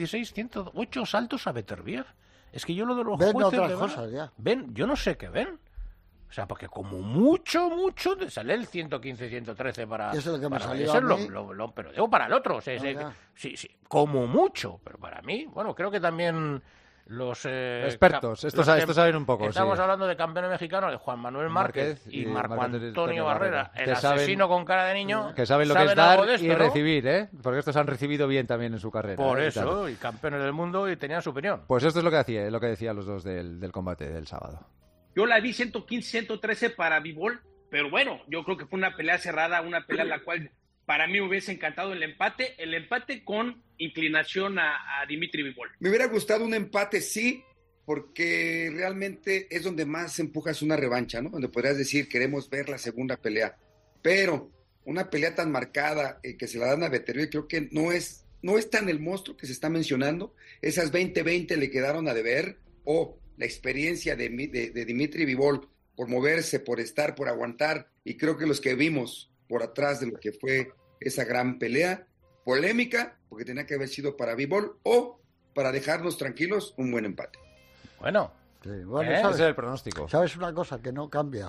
108 asaltos a Beterbiev. Es que yo lo de los jueces... Ven otras cosas, ya. Yo no sé qué ven. O sea, porque como mucho, sale el 115, 113 para... Eso es lo que me salió a mí. Pero digo para el otro. Sí, como mucho. Pero para mí, bueno, creo que también los... expertos, estos saben un poco. Estamos hablando de campeón mexicano, de Juan Manuel Márquez y Marco Antonio Barrera. El asesino con cara de niño. Que saben lo que es dar y recibir, ¿eh? Porque estos han recibido bien también en su carrera. Por eso, y campeones del mundo y tenían su opinión. Pues esto es lo que decían los dos del combate del sábado. Yo la vi 115-113 para Bivol, pero bueno, yo creo que fue una pelea cerrada, una pelea en la cual para mí me hubiese encantado el empate con inclinación a Dimitri Bivol. Me hubiera gustado un empate, sí, porque realmente es donde más empujas una revancha, ¿no? Donde podrías decir, queremos ver la segunda pelea, pero una pelea tan marcada que se la dan a Beterbiev, creo que no es tan el monstruo que se está mencionando. Esas 20-20 le quedaron a deber, la experiencia de Dimitri Bivol por moverse, por estar, por aguantar, y creo que los que vimos por atrás de lo que fue esa gran pelea, polémica, porque tenía que haber sido para Bivol, o para dejarnos tranquilos, un buen empate. Bueno, ese es el pronóstico. ¿Sabes una cosa que no cambia?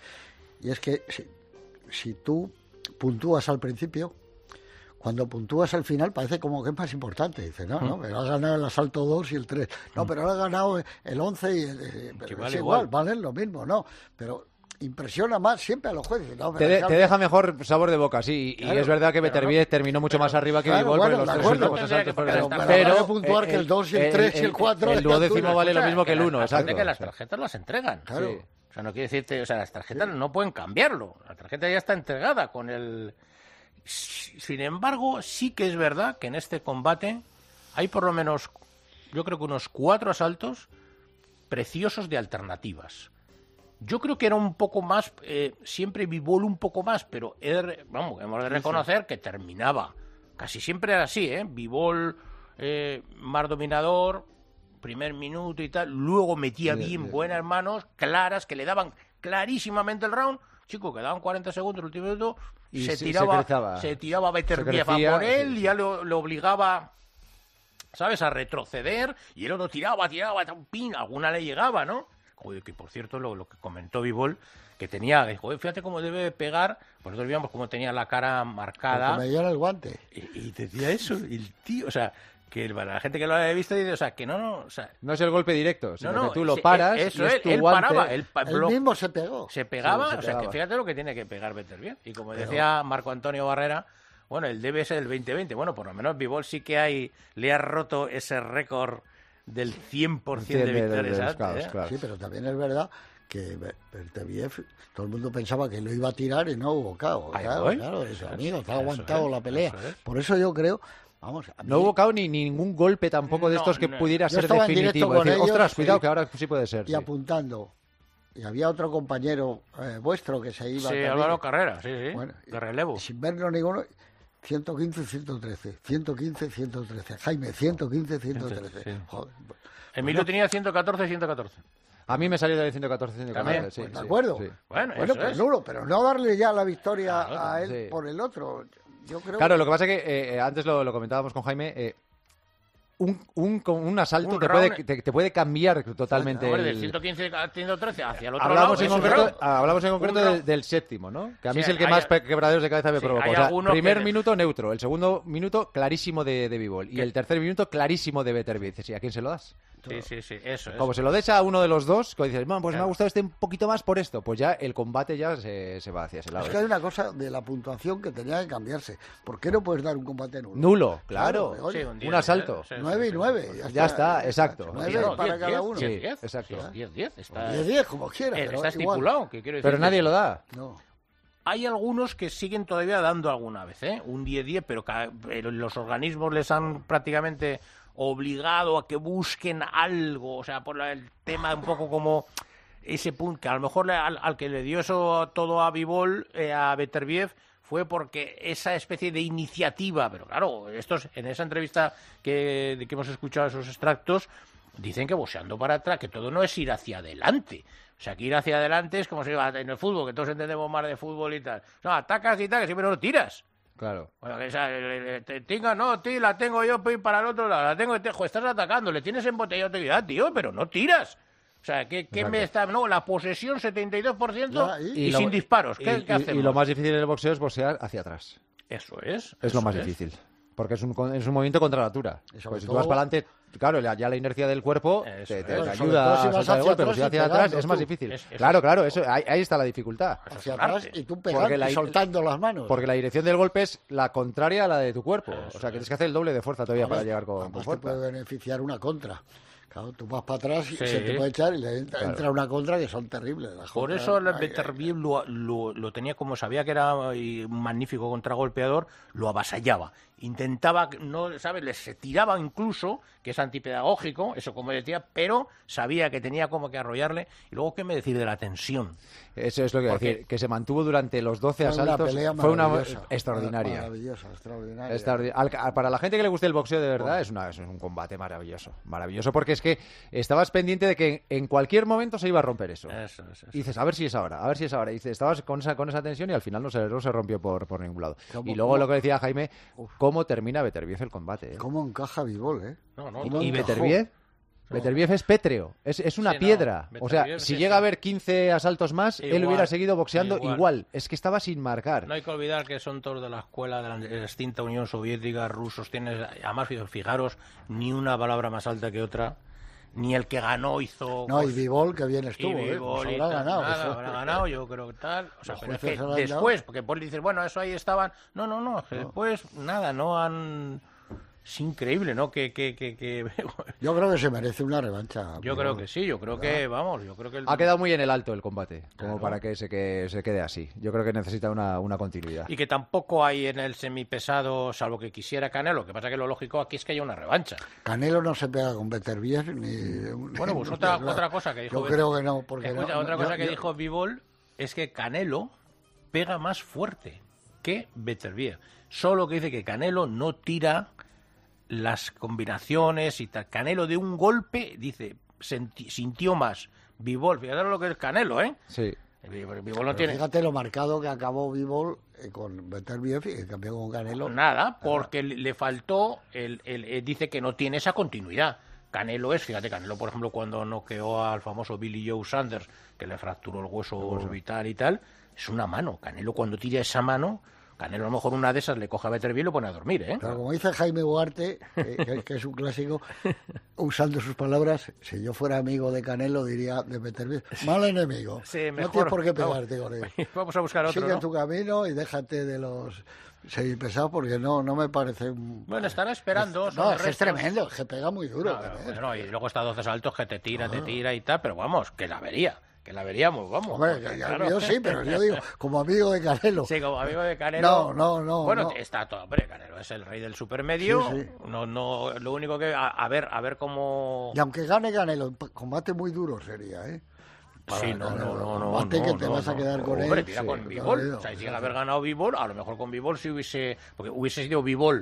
Y es que si tú puntúas al principio, cuando puntúas al final parece como que es más importante. Dices, no, pero has ganado el asalto 2 y el 3. No, pero ahora has ganado el 11 y el... Pero vale es igual, valen lo mismo, ¿no? Pero impresiona más siempre a los jueces. ¿No? Te deja mejor sabor de boca, sí. Claro, y es verdad que Beterbiev terminó mucho más arriba que Bivol, pero los 3 últimos asaltos fueron... Pero puntuar que el 2 y el 3 y el 4... El duodécimo vale lo mismo que el 1, exacto. Que las tarjetas las entregan. Claro. Sí. O sea, no quiere decirte... O sea, las tarjetas no pueden cambiarlo. La tarjeta ya está entregada con el... Sin embargo, sí que es verdad que en este combate hay por lo menos, yo creo que unos 4 asaltos preciosos de alternativas. Yo creo que era un poco más, siempre Bivol un poco más, pero hemos de reconocer que terminaba. Casi siempre era así, Bivol más dominador, primer minuto y tal, luego metía buenas manos, claras, que le daban clarísimamente el round. Chico, quedaban 40 segundos el último minuto, y se tiraba Beterbiev a por él, y ya le obligaba, ¿sabes?, a retroceder, y el otro tiraba, alguna le llegaba, ¿no? Joder, que por cierto, lo que comentó Bivol, que tenía, joder, fíjate cómo debe pegar, pues nosotros veíamos cómo tenía la cara marcada. Porque me dio el guante. Y decía eso, el tío, o sea... Que la gente que lo haya visto dice, o sea, que no, o sea... No es el golpe directo, sino que tú lo paras, eso y es tu él guante. Paraba, él mismo se pegó. Se pegaba, o sea, que fíjate lo que tiene que pegar Beterbiev. Y como decía Marco Antonio Barrera, bueno, el debe ser el 20-20. Bueno, por lo menos Bivol sí que le ha roto ese récord del 100% de victorias. Claro. Sí, pero también es verdad que Beterbiev, todo el mundo pensaba que lo iba a tirar y no hubo KO. Claro, amigo, está aguantado la pelea. Por eso yo creo... Vamos, no hubo KO ni ningún golpe tampoco de estos que pudiera ser definitivo. Es decir, ostras, cuidado, que ahora sí puede ser. Y apuntando. Y había otro compañero vuestro que se iba... Sí, Álvaro Carrera, sí. Bueno, de relevo. Sin verlo ninguno, 115-113. 115-113. Jaime, 115-113. Sí. Joder. Emilio tenía 114-114. A mí me salió de 114-114. Sí, ¿de acuerdo? Sí. Bueno, pues nulo, pero no darle ya la victoria a él por el otro... Yo creo claro, lo que pasa es que antes lo comentábamos con Jaime, un asalto te puede cambiar totalmente. Del 115 a 113 hacia el otro lado. Hablamos en concreto del séptimo, ¿no? Que a mí es el que más quebraderos de cabeza me provoca. O sea, primer minuto neutro, el segundo minuto clarísimo de Bivol y el tercer minuto clarísimo de Beterbiev. ¿Y a quién se lo das? Sí, eso es. Como se lo des a uno de los dos, que dices, bueno, pues me ha gustado este un poquito más por esto, pues ya el combate ya se va hacia ese lado. Es que hay una cosa de la puntuación que tenía que cambiarse. ¿Por qué no puedes dar un combate nulo? Nulo, claro. Oye, un asalto. 9 y 9. Ya está, exacto. 9 para cada uno. Sí, exacto. 10-10. 10-10, como quieras. Está estipulado. Que quiero decir pero nadie lo da. No. Hay algunos que siguen todavía dando alguna vez, un 10-10, pero los organismos les han prácticamente obligado a que busquen algo, o sea, por el tema un poco como ese punto, que a lo mejor al que le dio eso todo a Bivol, a Beterbiev, fue porque esa especie de iniciativa, pero claro, estos en esa entrevista que hemos escuchado esos extractos, dicen que boxeando para atrás, que todo no es ir hacia adelante. O sea, que ir hacia adelante es como se iba en el fútbol, que todos entendemos más de fútbol y tal. No, atacas y tal, que siempre no tiras. Claro. Bueno, la tengo yo para el otro lado, la tengo, estás atacando, le tienes embotellado, tío, pero no tiras. O sea, ¿qué me está...? No, la posesión 72% y sin disparos. ¿Qué hacemos? Y lo más difícil en el boxeo es boxear hacia atrás. Eso es. Es lo más difícil. Porque es un movimiento contra la natura. Pues si tú vas para adelante, claro, ya la inercia del cuerpo te ayuda a saltar de golpe, pero si vas hacia atrás es más difícil. Claro, eso, ahí está la dificultad. Hacia atrás y tú pegando y soltando las manos. Porque la dirección del golpe es la contraria a la de tu cuerpo. O sea, que tienes que hacer el doble de fuerza todavía para llegar con fuerza. Te puede beneficiar una contra. Claro, tú vas para atrás y se te puede echar y le entra una contra que son terribles. Por eso el Beterbiev lo tenía como sabía que era un magnífico contragolpeador, lo avasallaba. Intentaba, no, ¿sabes? Se tiraba incluso, que es antipedagógico, eso como decía, pero sabía que tenía como que arrollarle. Y luego, ¿qué me decir de la tensión? Eso es lo que iba a decir, que se mantuvo durante los 12 asaltos. Fue una extraordinaria. Extraordinaria. Para la gente que le guste el boxeo de verdad, es un combate maravilloso. Maravilloso, porque es que estabas pendiente de que en cualquier momento se iba a romper eso. Y dices, a ver si es ahora. Y dices, estabas con esa tensión y al final no se rompió por ningún lado. Y luego lo que decía Jaime, cómo termina Beterbiev el combate. ¿Cómo encaja Bivol, Y Beterbiev es pétreo, es una piedra. O sea, si llega a haber 15 asaltos más, él hubiera seguido boxeando igual. Es que estaba sin marcar. No hay que olvidar que son todos de la escuela de la extinta Unión Soviética, rusos. Además, fijaros, ni una palabra más alta que otra. Ni el que ganó hizo... No, y Bivol, que bien estuvo, pues habrá ganado, yo creo que tal. O sea, pero es que después, porque Paul dice, bueno, eso ahí estaban... No, después, nada, no han... Es increíble, ¿no? Que... Yo creo que se merece una revancha. Yo creo que sí, yo creo que ha quedado muy en el alto el combate, como para que se quede así. Yo creo que necesita una continuidad. Y que tampoco hay en el semipesado, salvo que quisiera Canelo. Lo que pasa que lo lógico aquí es que haya una revancha. Canelo no se pega con Beterbiev ni... Bueno, pues otra cosa que dijo... Yo creo que no, porque... Otra cosa que dijo Bivol es que Canelo pega más fuerte que Beterbiev. Solo que dice que Canelo no tira... las combinaciones y tal. Canelo de un golpe, dice, sintió más. Bivol, fíjate lo que es Canelo, ¿eh? Sí. Bivol no tiene... Fíjate lo marcado que acabó Bivol con Beterbiev y cambió con Canelo. Nada, porque le faltó, dice que no tiene esa continuidad. Canelo Canelo, por ejemplo, cuando noqueó al famoso Billy Joe Sanders, que le fracturó el hueso orbital y tal, es una mano. Canelo cuando tira esa mano... Canelo a lo mejor una de esas le coge a Beterbiev y lo pone a dormir, ¿eh? Pero como dice Jaime Huarte, que es un clásico, usando sus palabras, si yo fuera amigo de Canelo diría de Beterbiev, mal enemigo. Sí, mejor, no tienes por qué pegarte con él. Vamos a buscar otro, Sigue tu camino y déjate de los semipesados porque no me parece... Bueno, estará esperando. Es tremendo, que pega muy duro. Y luego está 12 saltos que te tira y tal, pero vamos, que la vería. Que la veríamos, vamos. Hombre, claro. Yo sí, pero yo digo, como amigo de Canelo. Sí, como amigo de Canelo. No. Bueno, está todo, hombre, Canelo es el rey del supermedio. Sí. No, lo único que, a ver cómo... Y aunque gane Canelo, combate muy duro sería, ¿eh? Sí, no. Que te vas a quedar con hombre, él. Tira con Bivol. O sea, si llega a haber ganado Bivol, a lo mejor con Bivol sí porque hubiese sido Bivol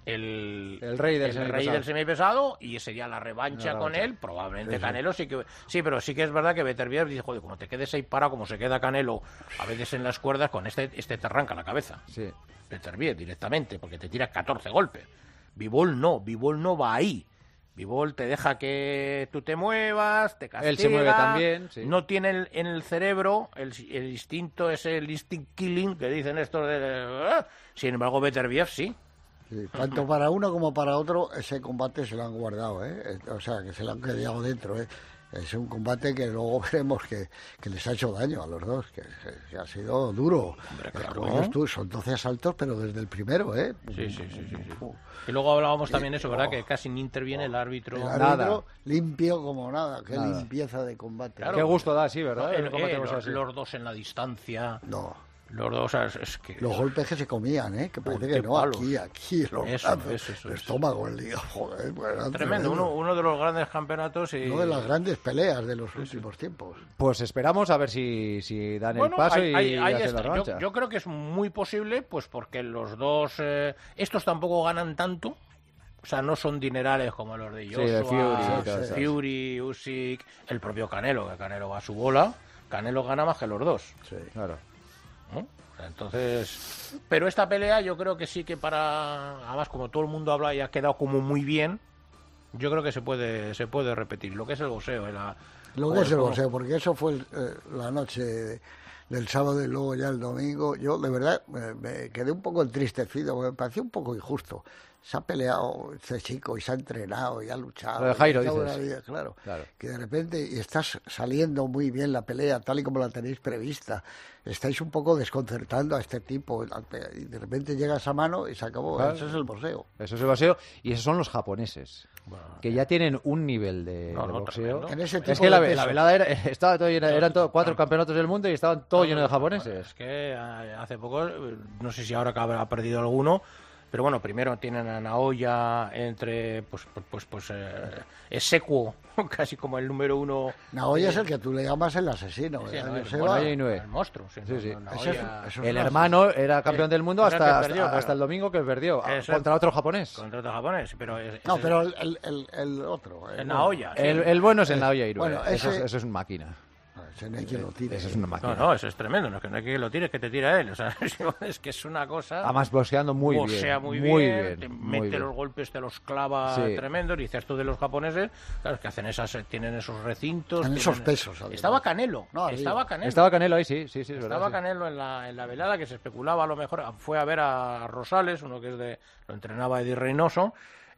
el rey del semipesado y sería la revancha con él, probablemente Canelo sí, pero sí que es verdad que Beterbiev dice, joder, como te quedes ahí parado como se queda Canelo a veces en las cuerdas, con este te arranca la cabeza. Sí. Beterbiev directamente, porque te tira 14 golpes. Bivol no va ahí. Bivol te deja que tú te muevas, te castiga. Él se mueve también, sí. No tiene en el cerebro el instinto, ese el instinct killing que dicen estos de... Sin embargo, Beterbiev sí. Sí, tanto para uno como para otro ese combate se lo han guardado, o sea, que se lo han quedado dentro, Es un combate que luego veremos que les ha hecho daño a los dos, que ha sido duro. Hombre, claro. Como dices tú, son 12 asaltos, pero desde el primero, Sí. Y luego hablábamos también eso, ¿verdad? Que casi no interviene el árbitro. El árbitro limpio como nada, qué limpieza de combate. Claro. Qué gusto da, sí, ¿verdad? Los dos en la distancia. No. Los dos, o sea, es que... Los golpes que se comían, que parece que no, palos. aquí, los brazos, el estómago, el hígado, joder. Tremendo, uno de los grandes campeonatos y... Una de las grandes peleas de los últimos tiempos. Pues esperamos a ver si dan el paso y hacen la revancha. Yo creo que es muy posible, pues porque los dos... estos tampoco ganan tanto. O sea, no son dinerales como los de Joshua, Fury, Usyk, el propio Canelo, que Canelo va a su bola. Canelo gana más que los dos. Sí, claro. ¿No? Entonces, pero esta pelea yo creo que sí que además como todo el mundo habla y ha quedado como muy bien, yo creo que se puede repetir lo que es el boxeo. Porque eso fue la noche del sábado y luego ya el domingo. Yo de verdad me quedé un poco entristecido, porque me pareció un poco injusto. Se ha peleado este chico y se ha entrenado y ha luchado. Lo de Jairo, dices. Vida, claro. Que de repente y estás saliendo muy bien la pelea, tal y como la tenéis prevista. Estáis un poco desconcertando a este tipo. Y de repente llega esa mano y se acabó. Claro. Eso es el boxeo. Eso es el boxeo. Y esos son los japoneses. Que ya tienen un nivel de boxeo. En ese tipo es que la peso. velada estaba todo llena, eran 4 campeonatos del mundo y estaban todos llenos de japoneses. Es que hace poco, no sé si ahora habrá perdido alguno, pero bueno, primero tienen a Naoya entre, es secuo, casi como el número 1. Naoya es el que tú le llamas el asesino. Sí, el monstruo. Sí. El hermano era campeón del mundo hasta el domingo que perdió, contra otro japonés. Pero pero el otro. El Naoya. El bueno es el Naoya Inoue. Bueno, eso es una máquina. Ese no hay quien lo tire. Eso es una máquina. No, eso es tremendo. No es que lo tire, es que te tira él. O sea, es que es una cosa... Además, boxeando muy bien. Te mete los golpes, te los clava tremendos. Y dices tú de los japoneses, claro, que hacen tienen esos recintos. Tienen esos pesos. Estaba Canelo. Estaba Canelo ahí, sí. Es Estaba verdad, Canelo en la velada, que se especulaba a lo mejor. Fue a ver a Rosales, uno que lo entrenaba Eddie Reynoso.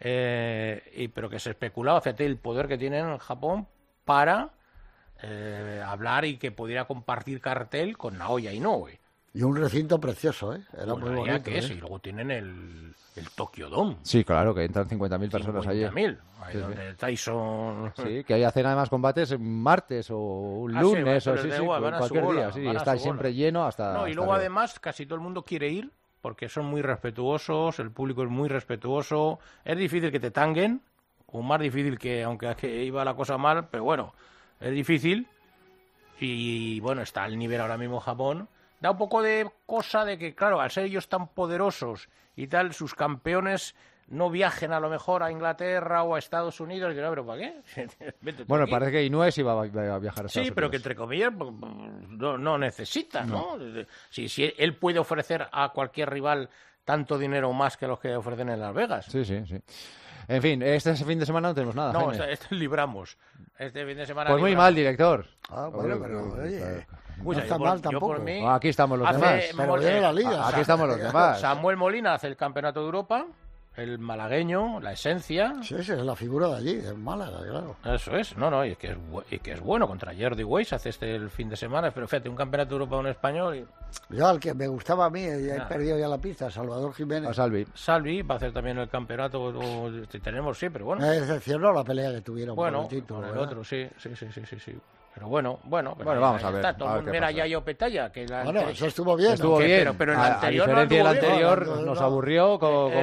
Pero que se especulaba, fíjate, el poder que tienen en Japón para... hablar y que pudiera compartir cartel con Naoya Inoue. Y un recinto precioso, Era muy bonito. Que es, y luego tienen el Tokyo Dome. Sí, claro, que entran 50.000 personas allí. 50.000, donde Tyson... Sí, que ahí hacen además combates martes o un lunes o cualquier día. Sí, está siempre lleno hasta... No, y luego además casi todo el mundo quiere ir porque son muy respetuosos, el público es muy respetuoso. Es difícil que te tanguen, o más difícil que, aunque iba la cosa mal, pero bueno... Es difícil y bueno, está al nivel ahora mismo Japón. Da un poco de cosa de que, claro, al ser ellos tan poderosos y tal, sus campeones no viajen a lo mejor a Inglaterra o a Estados Unidos. Y no, pero ¿para qué? Bueno, parece que Inoue sí va a viajar a Estados Unidos. Sí, pero que entre comillas no necesita, ¿no? Si él puede ofrecer a cualquier rival tanto dinero más que los que ofrecen en Las Vegas. Sí. En fin, este fin de semana no tenemos nada. No, este libramos. Este fin de semana. Pues muy mal, director. Bueno, pero oye. No está mal tampoco. Por mí, aquí estamos los demás. Aquí estamos los demás. Samuel Molina hace el Campeonato de Europa. El malagueño, la esencia. Sí, esa es la figura de allí, de Málaga, claro. Eso es, y que es bueno contra Jordi Weiss, hace el fin de semana, pero fíjate, un campeonato de Europa un español. Yo al que me gustaba a mí, he perdido ya la pista, Salvador Jiménez. Salvi va a hacer también el campeonato, tenemos, sí, pero bueno. Me decepcionó la pelea que tuvieron por el título. Con el otro, sí. Pero bueno, vamos a ver. Mira, Yayo Petaya, que eso estuvo bien. Pero el anterior a diferencia del anterior nos aburrió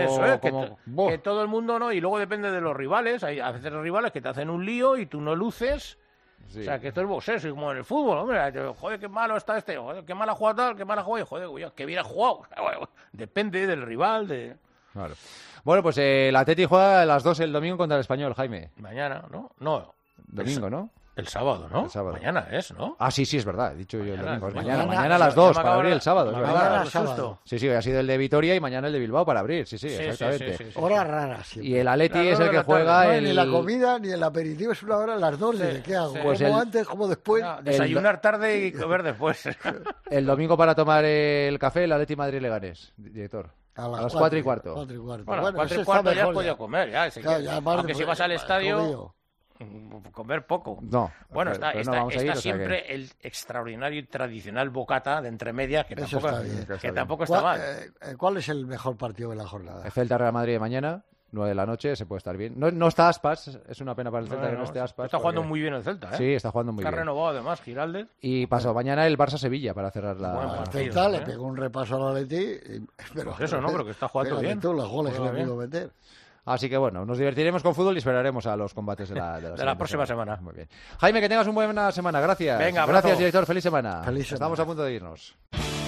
que todo el mundo no, y luego depende de los rivales. Hay a veces rivales que te hacen un lío y tú no luces. Sí. O sea, que esto es boxeo, es como en el fútbol, hombre. Joder, qué malo está este, joder, qué mal ha jugado tal, qué mal ha jugado, joder, qué bien ha jugado. Depende del rival, Claro. Bueno, pues el Atleti juega a las 2 el domingo contra el Español, Jaime. Mañana, ¿no? No. Domingo, ¿no? El sábado, ¿no? Mañana es, ¿no? Ah, sí, es verdad. He dicho yo el domingo. Mañana a las 2 para abrir el sábado. Mañana sábado. Sí, ha sido el de Vitoria y mañana el de Bilbao para abrir. Sí, exactamente. Sí. Hora rara, siempre. Y el Atleti es el que juega... Ni la comida ni el aperitivo es una hora a las 2. ¿Qué hago? Pues ¿Como antes, como después? Desayunar tarde y comer después. El domingo para tomar el café, el Atleti Madrid-Leganés, director. A las 4 y cuarto. 4 y cuarto. Bueno, 4 y cuarto ya has podido comer, ya. Aunque si vas al estadio, comer poco. No. Bueno, pero está no vamos a ir, o sea siempre el extraordinario y tradicional bocata de entre medias, que tampoco está está mal. ¿Cuál es el mejor partido de la jornada? Celta Real Madrid de mañana. 9 de la noche, se puede estar bien. No está Aspas, es una pena para el Celta que no esté Aspas. Está jugando muy bien el Celta, ¿eh? Sí, está jugando muy bien. Está renovado además, Giraldez. Y pasado mañana el Barça-Sevilla para cerrar la... El Celta le pegó un repaso al Atleti. Pero pues eso, ¿no? Pero que está jugando bien. Tú los goles que le pudo meter. Así que bueno, nos divertiremos con fútbol y esperaremos a los combates de la próxima semana. Muy bien. Jaime, que tengas una buena semana. Gracias. Venga, gracias, director. Feliz semana. Feliz semana. Estamos a punto de irnos.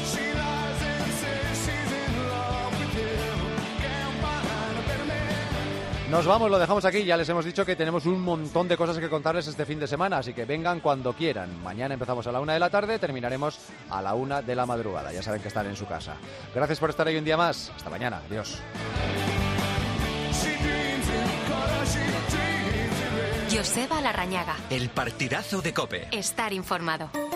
Nos vamos, lo dejamos aquí. Ya les hemos dicho que tenemos un montón de cosas que contarles este fin de semana, así que vengan cuando quieran. Mañana empezamos a la 1 de la tarde, terminaremos a la 1 de la madrugada. Ya saben que están en su casa. Gracias por estar ahí un día más. Hasta mañana. Adiós. Joseba Larrañaga. El partidazo de COPE. Estar informado.